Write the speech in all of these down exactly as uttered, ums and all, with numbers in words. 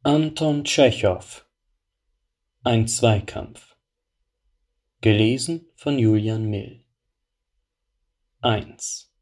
Anton Tschechow: Ein Zweikampf. Gelesen von Julian Mill. eins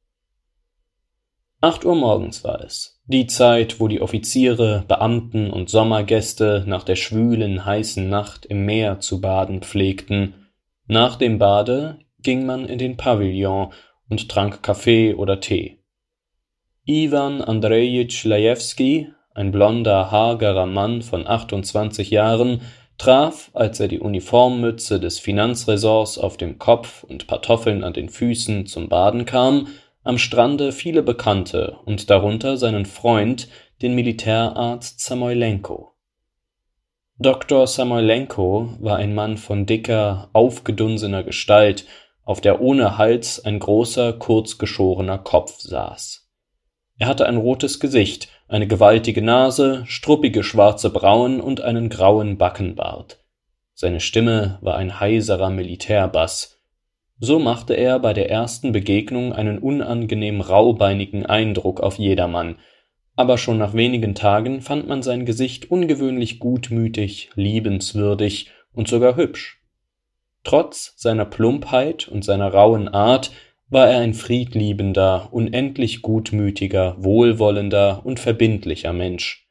Acht Uhr morgens war es, die Zeit, wo die Offiziere, Beamten und Sommergäste nach der schwülen, heißen Nacht im Meer zu baden pflegten. Nach dem Bade ging man in den Pavillon und trank Kaffee oder Tee. Iwan Andrejitsch Lajewski, ein blonder, hagerer Mann von achtundzwanzig Jahren, traf, als er die Uniformmütze des Finanzressorts auf dem Kopf und Pantoffeln an den Füßen zum Baden kam, am Strande viele Bekannte und darunter seinen Freund, den Militärarzt Samoylenko. Doktor Samoylenko war ein Mann von dicker, aufgedunsener Gestalt, auf der ohne Hals ein großer, kurzgeschorener Kopf saß. Er hatte ein rotes Gesicht, eine gewaltige Nase, struppige schwarze Brauen und einen grauen Backenbart. Seine Stimme war ein heiserer Militärbass. So machte er bei der ersten Begegnung einen unangenehm raubeinigen Eindruck auf jedermann, aber schon nach wenigen Tagen fand man sein Gesicht ungewöhnlich gutmütig, liebenswürdig und sogar hübsch. Trotz seiner Plumpheit und seiner rauen Art war er ein friedliebender, unendlich gutmütiger, wohlwollender und verbindlicher Mensch.